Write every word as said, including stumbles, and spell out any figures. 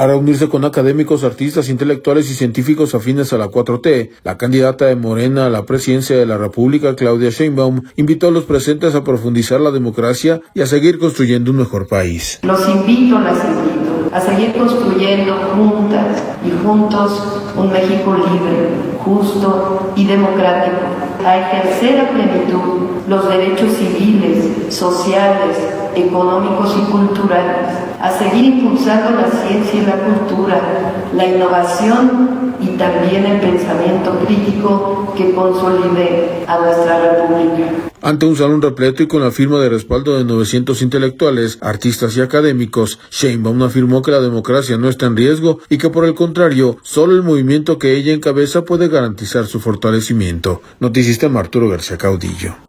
Para unirse con académicos, artistas, intelectuales y científicos afines a la cuatro T, la candidata de Morena a la presidencia de la República, Claudia Sheinbaum, invitó a los presentes a profundizar la democracia y a seguir construyendo un mejor país. Los invito, las invito a seguir construyendo juntas y juntos un México libre, justo y democrático, a ejercer a plenitud los derechos civiles, sociales, económicos y culturales, a seguir impulsando la ciencia y la cultura, la innovación y también el pensamiento crítico que consolide a nuestra República. Ante un salón repleto y con la firma de respaldo de novecientos intelectuales, artistas y académicos, Sheinbaum afirmó que la democracia no está en riesgo y que por el contrario, solo el movimiento que ella encabeza puede garantizar su fortalecimiento. Noticista Arturo García Caudillo.